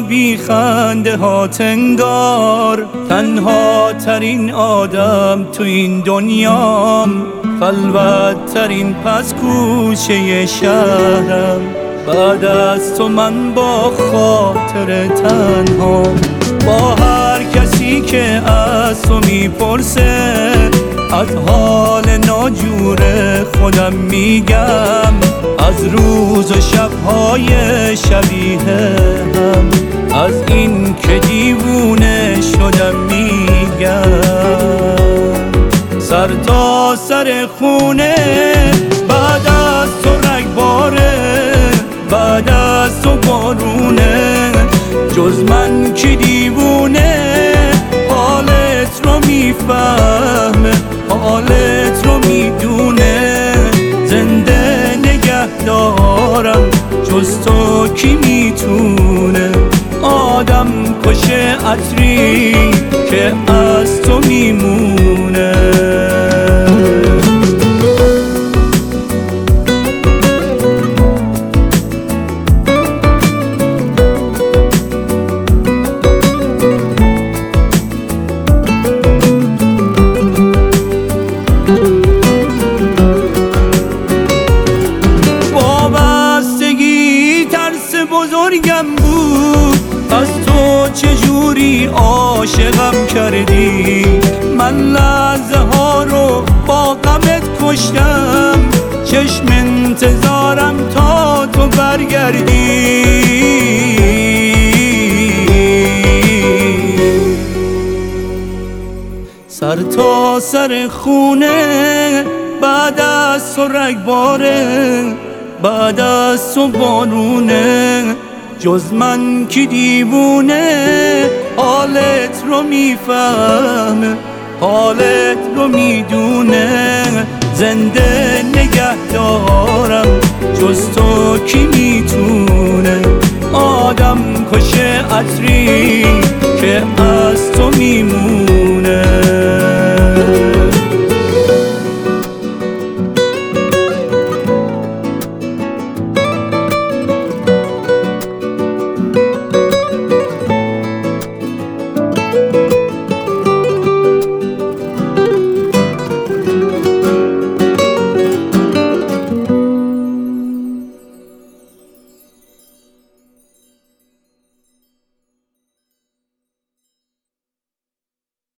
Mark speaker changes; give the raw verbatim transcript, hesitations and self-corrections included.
Speaker 1: بی خنده ها تنگار، تنها ترین آدم تو این دنیام، خلوت ترین پس کوچه شهرم. بعد از تو من با خاطر تنها، با هر کسی که از تو میپرسه از حال ناجور خودم میگم، از روز و شبهای شبیه هم، از این که دیوونه شدم میگم. سر تا سر خونه بعد از تو رگباره، بعد از تو بارونه، جز من کی دیوونه حالت رو میفهمه، حالت رو میدونه، زنده نگه دارم جز تو کی میتونه. آدم کشه عطری که از تو میمونه. بزرگم بود از تو چجوری عاشقم کردی، من لحظه ها رو با غمت کشتم، چشم انتظارم تا تو برگردی. سر تا سر خونه بعد از تو رگباره، بعد از تو بارونه، جز من کی دیوونه حالت رو میفهمه، حالت رو میدونه، زنده نگه دارم جز تو کی میتونه. آدم کشه عطری که از تو میمونه.